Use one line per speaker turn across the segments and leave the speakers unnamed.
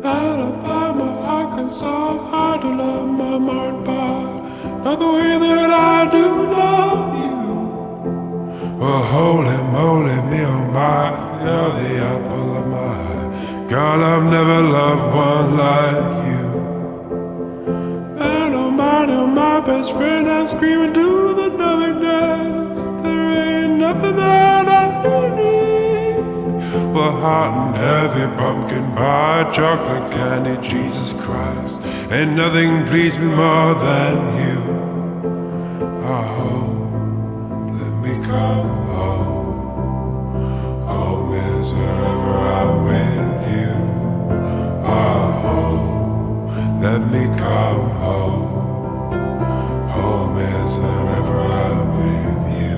Alabama, Arkansas, hard to love my marked by not the way that I do love you. Well, holy moly, me oh my, you're the apple of my eye. God, I've never loved one like you. And oh my best friend, I scream into the nothingness. There ain't nothing that I need. Well, hot and heavy pumpkin pie, chocolate candy, Jesus Christ. Ain't nothing pleased me more than you. Oh, let me come home. Home is wherever I'm with you. Oh, let me come home. Home is wherever I'm with you.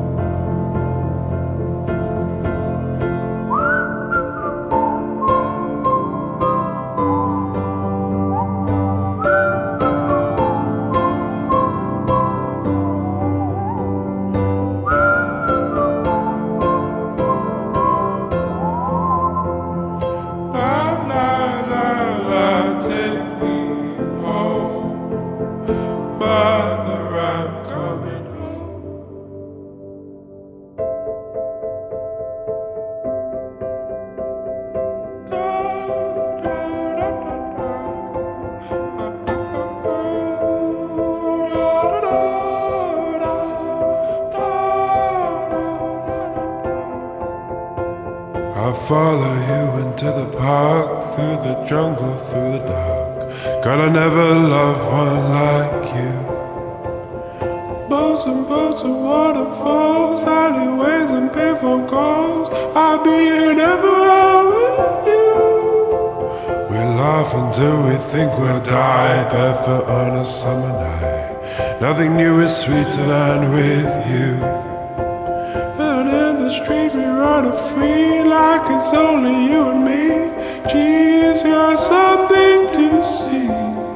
Take me home, mother, I'm coming home. I'll follow you into the park, through the jungle, through the dark. God, I never loved one like you. Boats and waterfalls, alleyways and payphone calls. I'll be in everywhere with you. We laugh until we think we'll die, barefoot on a summer night. Nothing new is sweeter than with you. And in the street we run free like it's only you and me. Geez, you're something to see.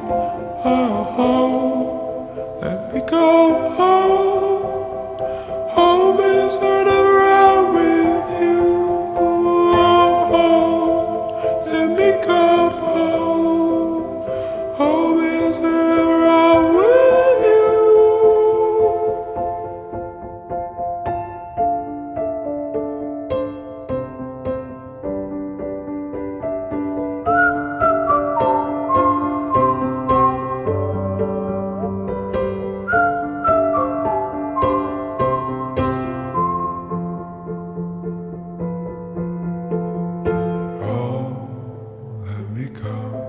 Oh, let me go home. Home is whenever I'm with you. Oh, let me come home. Home is wherever I'm with you. Oh, let me come